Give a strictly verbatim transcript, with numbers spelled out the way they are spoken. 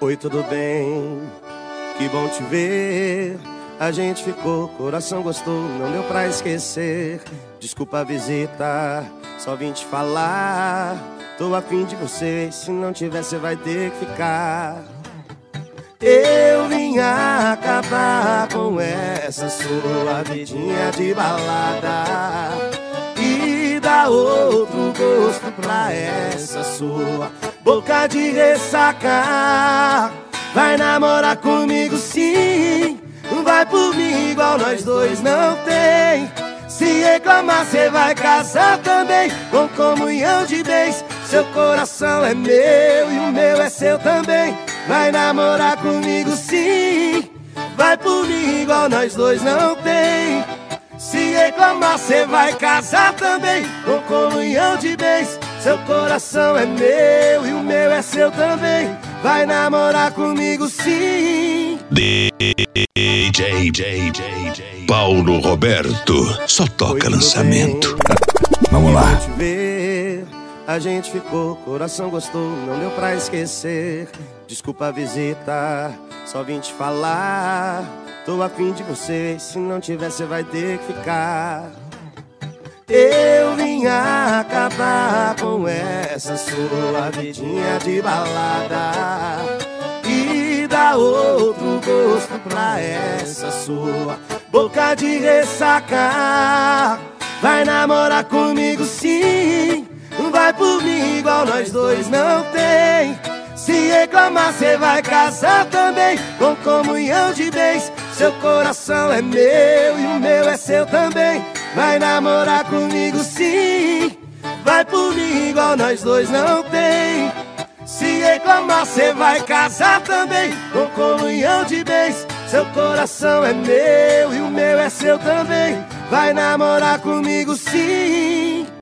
Oi, tudo bem? Que bom te ver. A gente ficou, coração gostou, não deu pra esquecer. Desculpa a visita, só vim te falar. Tô afim de você, se não tiver cê vai ter que ficar. Eu vim acabar com essa sua vidinha de balada e dar outro gosto pra essa sua boca de ressaca. Vai namorar comigo sim, vai por mim igual nós dois não tem. Se reclamar cê vai casar também, com comunhão de bens. Seu coração é meu e o meu é seu também. Vai namorar comigo sim, vai por mim igual nós dois não tem. Se reclamar cê vai casar também, com comunhão de bens. Seu coração é meu e o meu é seu também. Vai namorar comigo sim. D J J J Paulo Roberto, só toca lançamento. Vamos lá. A gente ficou, coração gostou, não deu pra esquecer. Desculpa a visita, só vim te falar. Tô afim de você, se não tiver cê vai ter que ficar. Eu vim acabar com essa sua vidinha de balada e dar outro gosto pra essa sua boca de ressaca. Vai namorar comigo sim, vai por mim igual nós dois não tem. Se reclamar cê vai casar também, com comunhão de bens. Seu coração é meu e o meu é seu também. Vai namorar comigo sim, vai por mim igual nós dois não tem. Se reclamar cê vai casar também, com comunhão de bens. Seu coração é meu e o meu é seu também. Vai namorar comigo sim.